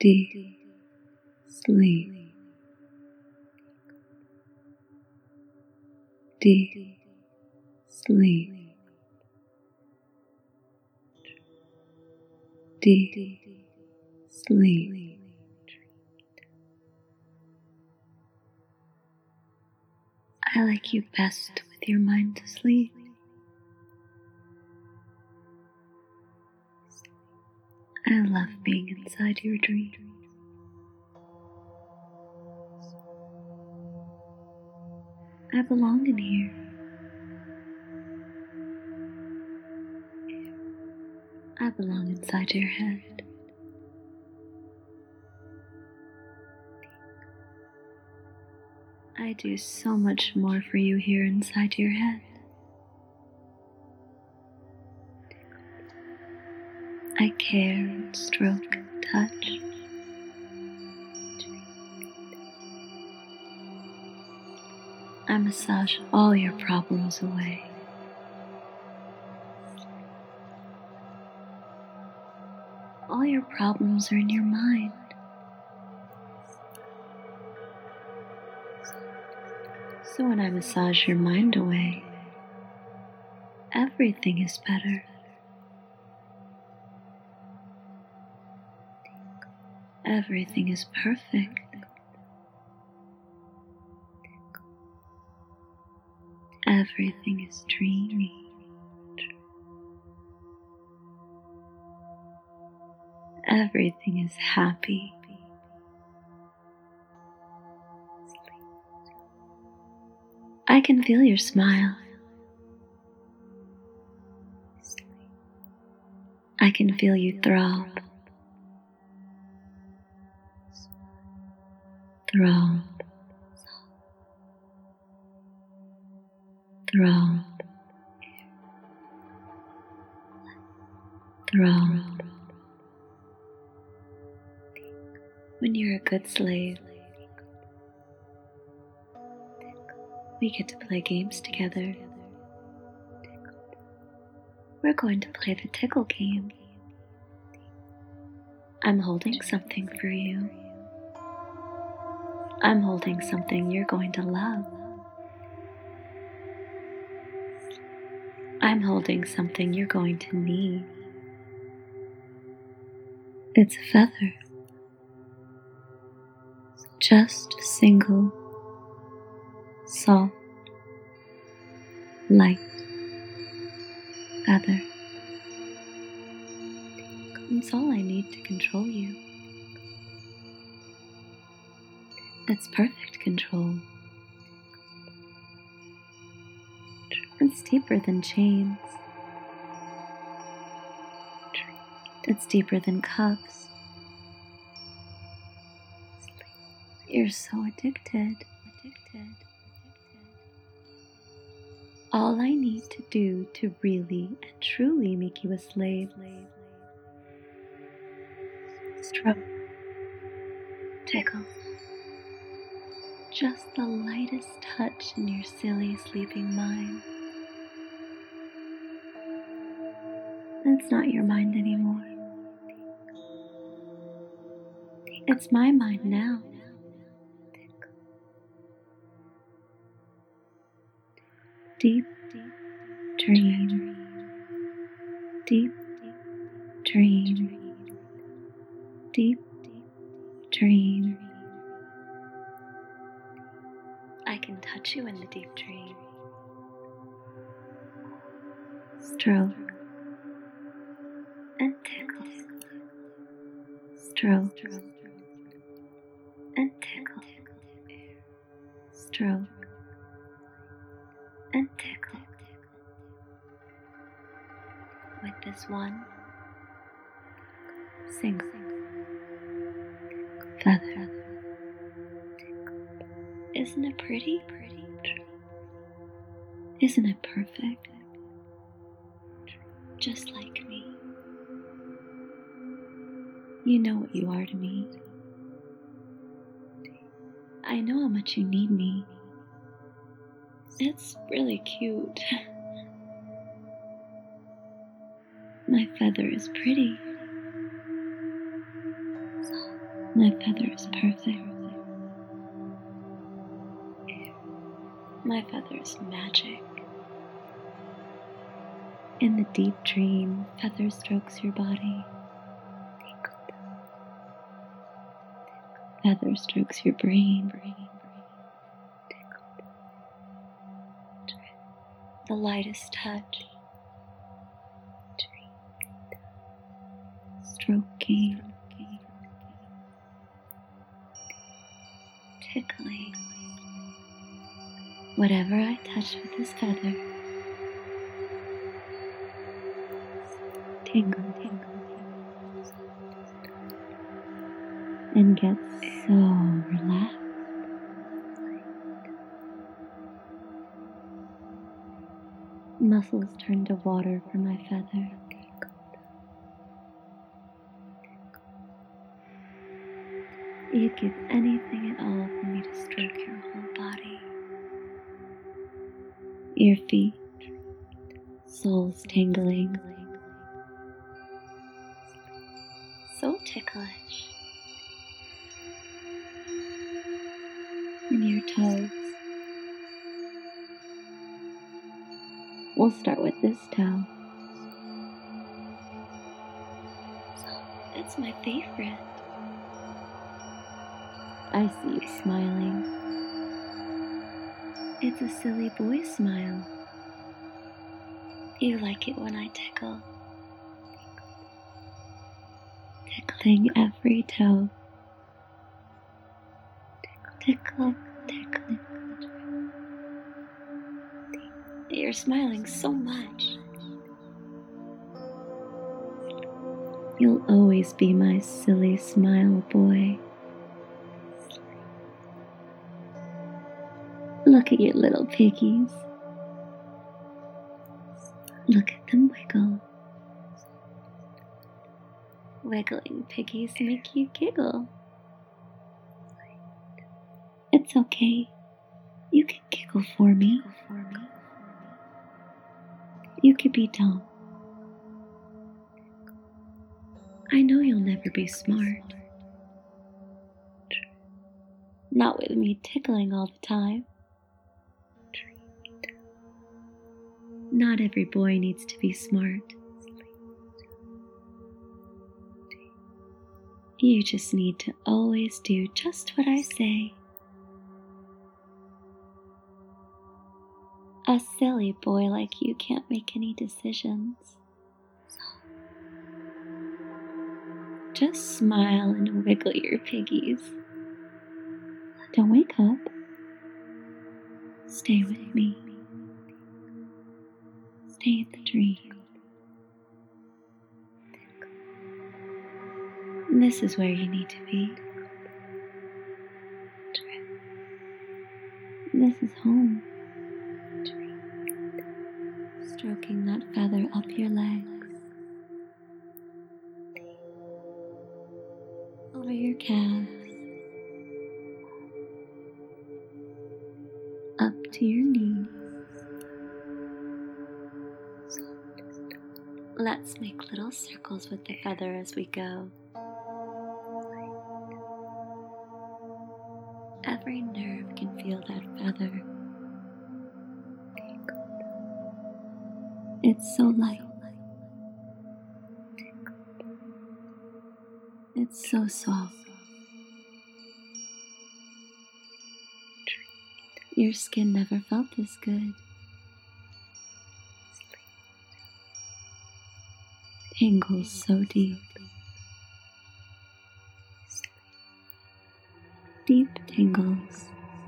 deep sleep, deep sleep, deep sleep. I like you best with your mind asleep. I love being inside your dreams. I belong in here. I belong inside your head. I do so much more for you here inside your head. I care, stroke, touch. I massage all your problems away. All your problems are in your mind. So when I massage your mind away, everything is better. Everything is perfect. Everything is dreamy. Everything is happy. I can feel your smile. I can feel you throb. Throb. Throb. Throb. When you're a good slave, we get to play games together. We're going to play the tickle game. I'm holding something for you. I'm holding something you're going to love. I'm holding something you're going to need. It's a feather. Just a single, soft, light feather. It's all I need to control you. It's perfect control. It's deeper than chains. It's deeper than cuffs. You're so addicted. All I need to do to really and truly make you a slave. Stroke. Tickle. Just the lightest touch in your silly sleeping mind. It's not your mind anymore. It's my mind now. Deep dream. Deep dream. Deep dream. I can touch you in the deep dream. Stroke and tickle. Stroke and tickle. Stroke and tickle. With this one single feather. Isn't it pretty? Isn't it perfect? Just like me. You know what you are to me. I know how much you need me. It's really cute. My feather is pretty. My feather is perfect. My feather is magic. In the deep dream, feather strokes your body. Feather strokes your brain. The lightest touch. Stroking. Tickling. Whatever I touch with this feather, tingle, and get so relaxed. Muscles turn to water for my feather. You'd give anything at all for me to stroke your whole body. Your feet, soles tingling. So ticklish. And your toes. We'll start with this toe. It's my favorite. I see you smiling. It's a silly boy smile. You like it when I tickle. Tickling every toe. Tickle, tickling. You're smiling so much. You'll always be my silly smile boy. Look at your little piggies. Look at them wiggle. Wiggling piggies make you giggle. It's okay. You can giggle for me. You could be dumb. I know you'll never be smart. Not with me tickling all the time. Not every boy needs to be smart. You just need to always do just what I say. A silly boy like you can't make any decisions. Just smile and wiggle your piggies. Don't wake up. Stay with me. Stay in the dream. This is where you need to be. This is home. Stroking that feather up your legs. Over your calves. Up to your knees. Let's make little circles with the feather as we go. Every nerve can feel that feather. It's so light. It's so soft. Your skin never felt this good. Tingles so deep. Deep tingles.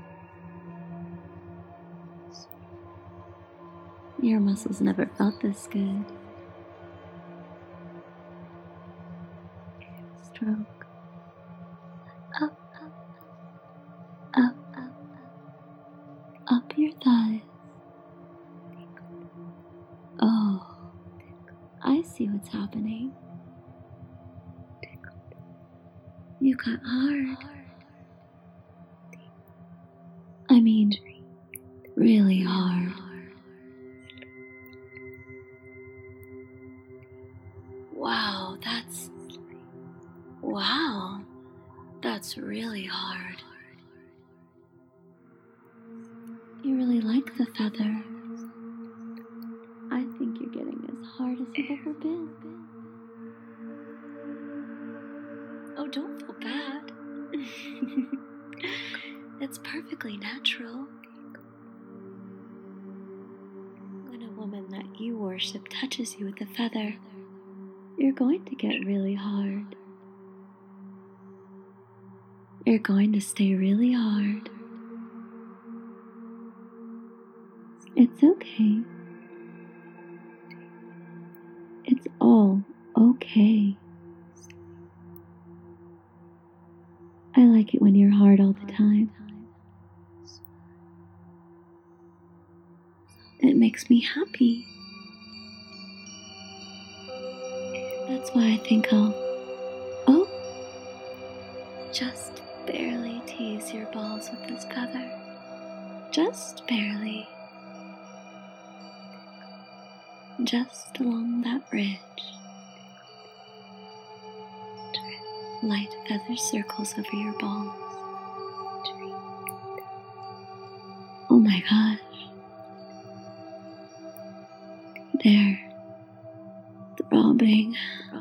Your muscles never felt this good. Stroke. Up, up, up your thighs. Oh, I see what's happening. You got hard. I mean, really hard. Wow, That's really hard. You really like the feather. I think you're getting as hard as you've ever been. Oh, don't feel bad. It's perfectly natural. When a woman that you worship touches you with a feather, you're going to get really hard. You're going to stay really hard. It's okay. It's all okay. I like it when you're hard all the time. It makes me happy. That's why I think I'll just barely tease your balls with this feather. Just barely. Just along that ridge. Light feather circles over your balls. Oh my gosh. They're throbbing.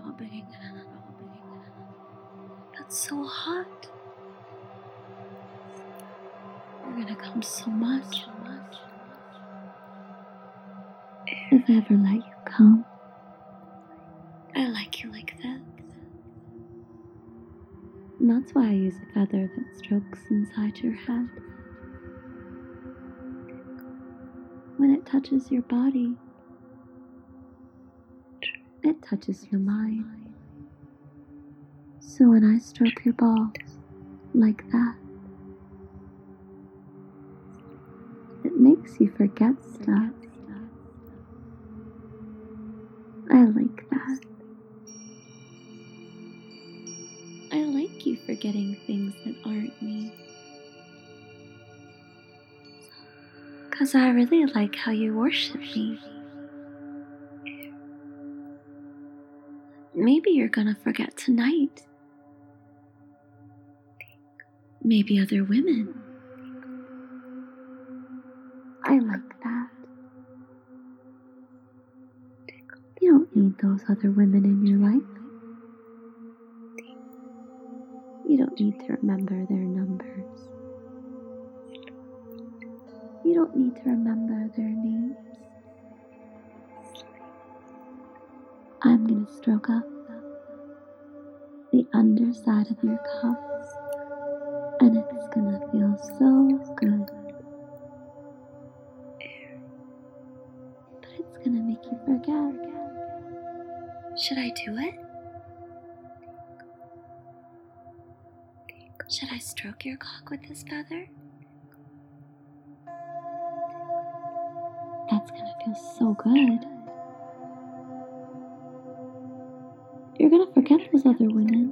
That's so hot. You're gonna come so much. If I ever let you come, I like you like this. And that's why I use a feather that strokes inside your head. When it touches your body, it touches your mind. So when I stroke your balls like that, it makes you forget stuff. I like that. I like you forgetting things that aren't me. 'Cause I really like how you worship me. Maybe you're gonna forget tonight. Maybe other women. I like that. You don't need those other women in your life. You don't need to remember their numbers. You don't need to remember their names. I'm gonna stroke up the underside of your cuffs, and it's gonna feel so good. But it's gonna make you forget. Should I do it? Should I stroke your cock with this feather? That's gonna feel so good. You're gonna forget those other women.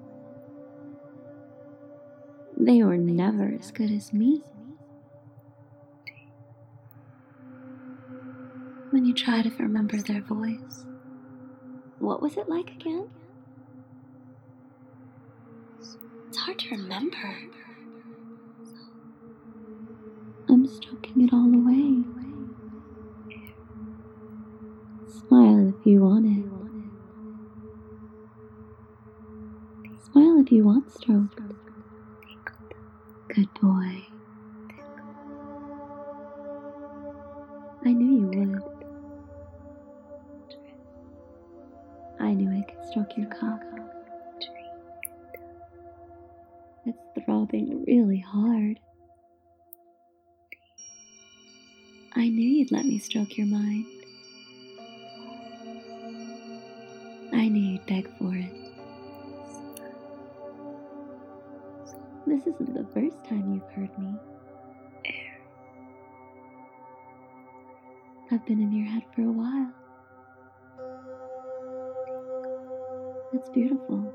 They were never as good as me. When you try to remember their voice, what was it like again? It's hard to remember. I'm stroking it all away. Smile if you want it. Smile if you want stroked. Good boy. I knew you would. I knew I could stroke your cock. It's throbbing really hard. I knew you'd let me stroke your mind. I knew you'd beg for it. This isn't the first time you've heard me. I've been in your head for a while. That's beautiful.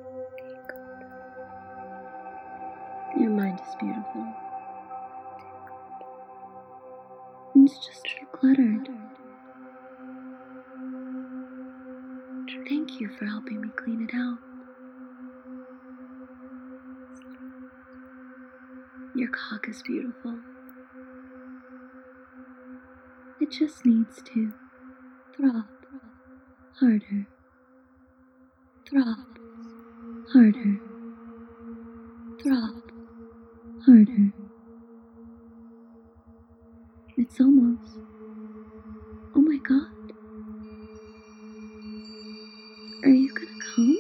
Your mind is beautiful. It's just too cluttered. Thank you for helping me clean it out. Your cock is beautiful. It just needs to throb harder, throb harder, throb harder. It's almost, oh my God, are you gonna come?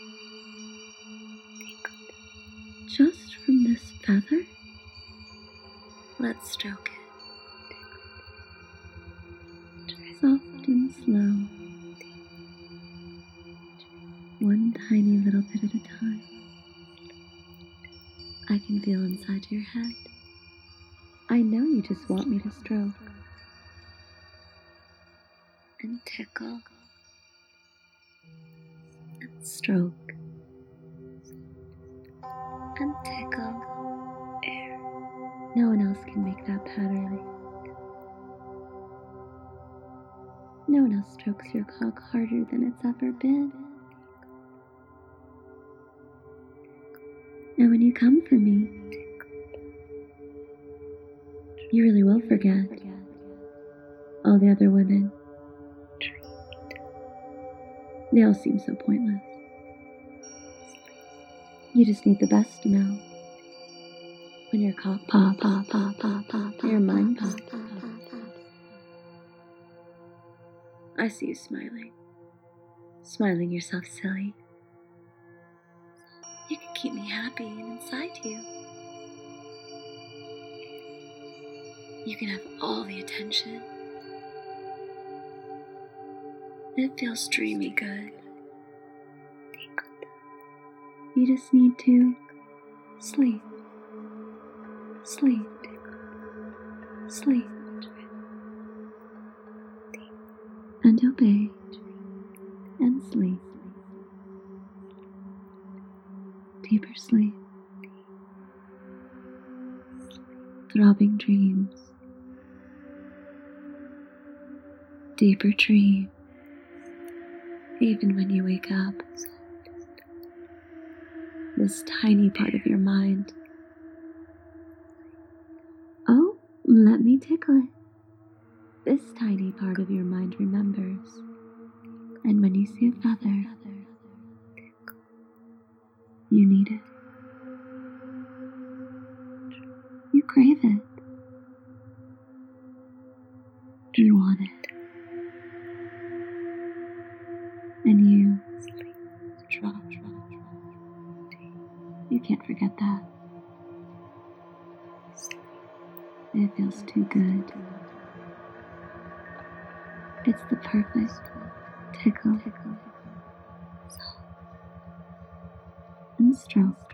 Just from this feather? Let's stroke it. Soft and slow. One tiny little bit at a time. I can feel inside your head. I know you just want me to stroke and tickle and stroke and tickle. No one else can make that pattern. No one else strokes your cock harder than it's ever been. And when you come for me, you really will forget all the other women. They all seem so pointless. You just need the best now. When your cock pop, pop, pop, pop, pop, your mind pop, pop, pop, pop. I see you smiling yourself silly. You can keep me happy and inside you. You can have all the attention. It feels dreamy good. You just need to sleep, sleep, sleep, and obey, and sleep. Deeper sleep, throbbing dreams, deeper dream, even when you wake up. This tiny part of your mind. Oh, let me tickle it. This tiny part of your mind remembers. And when you see a feather, you need it. You crave it. You want it. And you drop. You can't forget that. It feels too good. It's the perfect tickle and stroke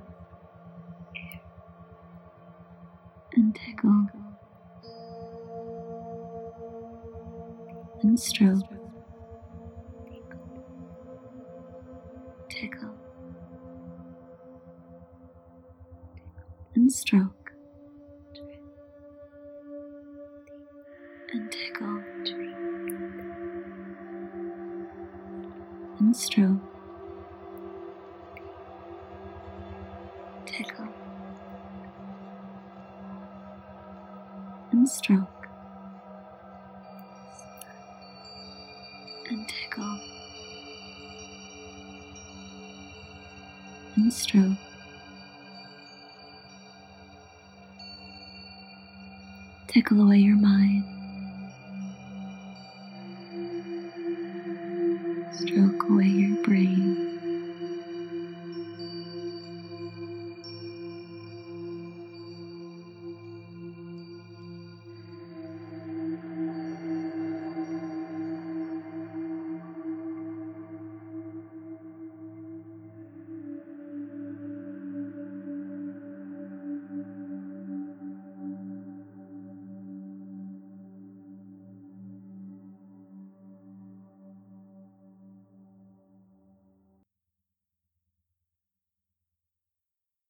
and tickle and stroke, tickle and stroke and tickle and stroke, tickle and stroke and tickle and stroke. Tickle away your mind.